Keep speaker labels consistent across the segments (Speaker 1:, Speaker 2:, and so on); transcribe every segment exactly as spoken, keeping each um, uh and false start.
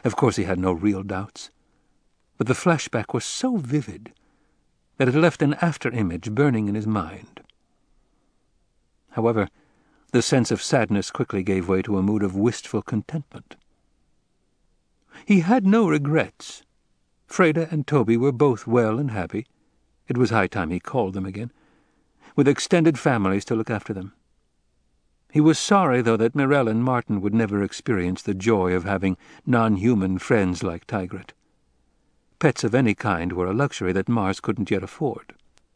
Speaker 1: Of course he had no real doubts, but the flashback was so vivid that it left an after-image burning in his mind. However, the sense of sadness quickly gave way to a mood of wistful contentment. He had no regrets. Freda and Toby were both well and happy. It was high time he called them again, with extended families to look after them. He was sorry, though, that Mirelle and Martin would never experience the joy of having non-human friends like Tigret. Pets of any kind were a luxury that Mars couldn't yet afford.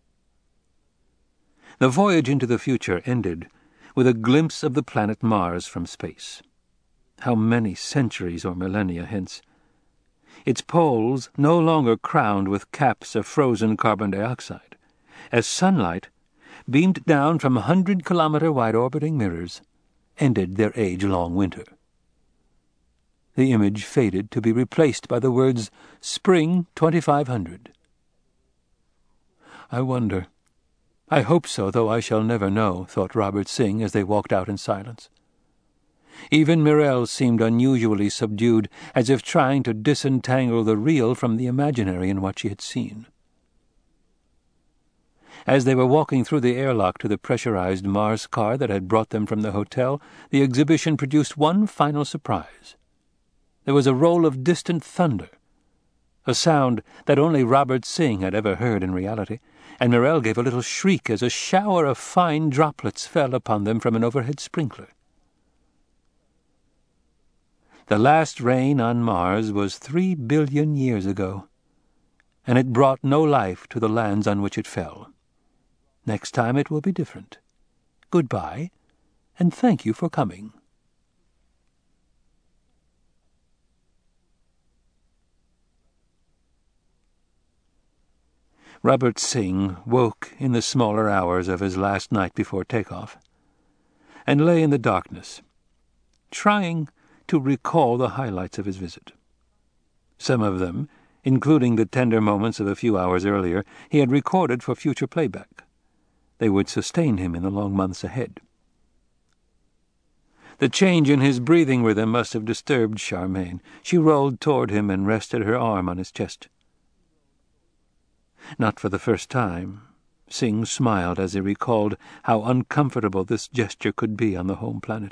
Speaker 1: The voyage into the future ended with a glimpse of the planet Mars from space. How many centuries or millennia hence? Its poles no longer crowned with caps of frozen carbon dioxide, as sunlight, beamed down from hundred-kilometer-wide orbiting mirrors, ended their age-long winter. The image faded to be replaced by the words, Spring twenty-five hundred. I wonder. I hope so, though I shall never know, thought Robert Singh as they walked out in silence. Even Mirelle seemed unusually subdued, as if trying to disentangle the real from the imaginary in what she had seen. As they were walking through the airlock to the pressurized Mars car that had brought them from the hotel, the exhibition produced one final surprise. There was a roll of distant thunder, a sound that only Robert Singh had ever heard in reality, and Mirelle gave a little shriek as a shower of fine droplets fell upon them from an overhead sprinkler. The last rain on Mars was three billion years ago, and it brought no life to the lands on which it fell. Next time it will be different. Goodbye, and thank you for coming. Robert Singh woke in the smaller hours of his last night before takeoff, and lay in the darkness, trying to recall the highlights of his visit. Some of them, including the tender moments of a few hours earlier, he had recorded for future playback. They would sustain him in the long months ahead. The change in his breathing rhythm must have disturbed Charmaine. She rolled toward him and rested her arm on his chest. Not for the first time, Singh smiled as he recalled how uncomfortable this gesture could be on the home planet.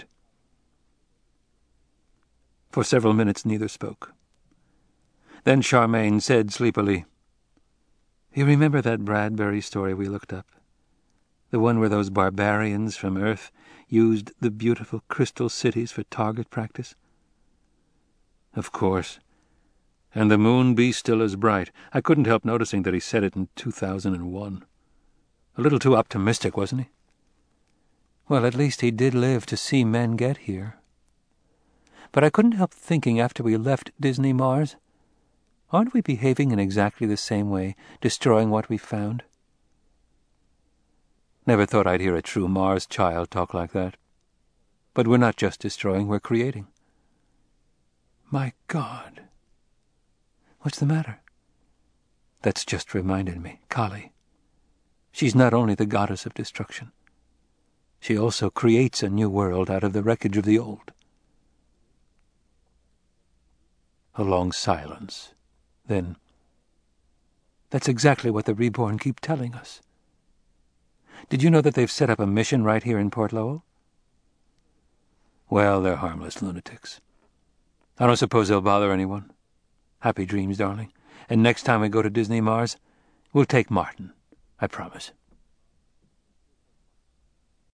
Speaker 1: For several minutes neither spoke. Then Charmaine said sleepily, "You remember that Bradbury story we looked up? The one where those barbarians from Earth used the beautiful crystal cities for target practice?" "Of course. And the moon be still as bright. I couldn't help noticing that he said it in two thousand one. A little too optimistic, wasn't he?" "Well, at least he did live to see men get here. But I couldn't help thinking after we left Disney Mars, aren't we behaving in exactly the same way, destroying what we found?" Never thought I'd hear a true Mars child talk like that. But we're not just destroying, we're creating. My God. What's the matter? That's just reminded me. Kali. She's not only the goddess of destruction. She also creates a new world out of the wreckage of the old. A long silence. Then, "That's exactly what the Reborn keep telling us. Did you know that they've set up a mission right here in Port Lowell?" "Well, they're harmless lunatics. I don't suppose they'll bother anyone. Happy dreams, darling. And next time we go to Disney Mars, we'll take Martin. I promise."